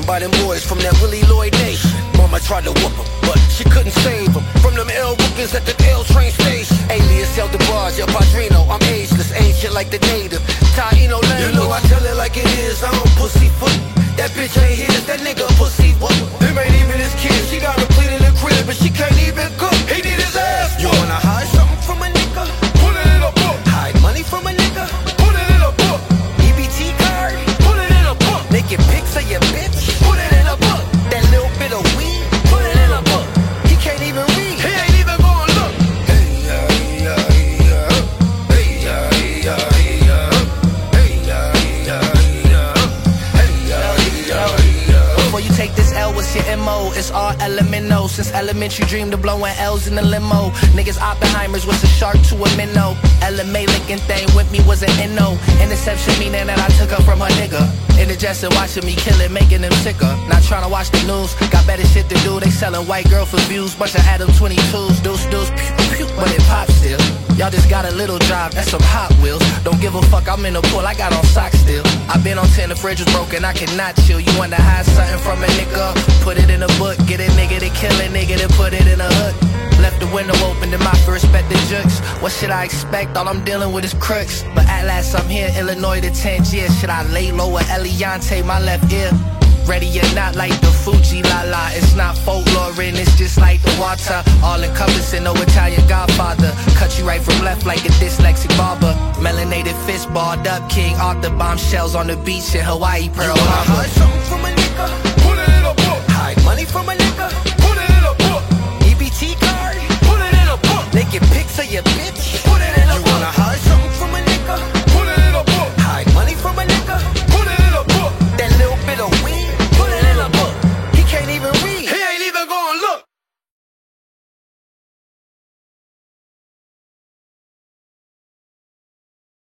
by them boys from that Willie Lloyd nation. Mama tried to whoop him, but she couldn't save him from them L Rookers at the L train station. Alias El DeBarge, El Padrino, I'm ageless, ancient like the native. Taino language. You know I tell it like it is, I don't pussyfoot. That bitch ain't his, that nigga pussy what? Them ain't even his kids, she got a plate in the crib, but she can't even cook. He need his ass. You wanna hide something from a nigga? Put it in a book. Hide money from a nigga? Put it in a book. EBT card? Put it in a book. Naked pics of your bitch? Put it in a book. That little bit of weed? Put it in a book. He can't even read. He ain't even gonna look. Hey, yeah, yeah, yeah. Hey, yeah, yeah, yeah. Hey, yeah, yeah, yeah. Hey, yeah, yeah, yeah. Before you take this L, what's your MO? It's all elemental. Since elementary, dreamed of blowing L's in the limo. Niggas Oppenheimers, what's a shark to a minnow? LMA linking thing with me was an NO. Interception meaning that I took her from her nigga. Indigestion watching me kill it, making them sicker. Not trying to watch the news, got better shit to do. They selling white girl for views, bunch of Adam 22s. Deuce, deuce, pew, pew, but it pops still. Y'all just got a little drive, that's some Hot Wheels. Don't give a fuck, I'm in the pool, I got on socks still. I been on 10, the fridge was broken, I cannot chill. You wanna hide something from a nigga? Put it in a book, get a nigga to kill a nigga, then put it in a hood. Left the window open, then my first respect the jukes. What should I expect? All I'm dealing with is crooks. But at last I'm here, Illinois to Tangier. Should I lay low with Eliante, my left ear? Ready or not, like the Fuji La La. It's not folklore, and it's just like the water. All encompassing, no Italian Godfather. Cut you right from left like a dyslexic barber. Melanated fist balled up, King Arthur. Bombshells on the beach in Hawaii, Pearl Harbor. Hide something from a nigga? Put it in a book. Hide money from a nigga? Put it in a book. EBT card? Put it in a book. Naked pics of your bitch?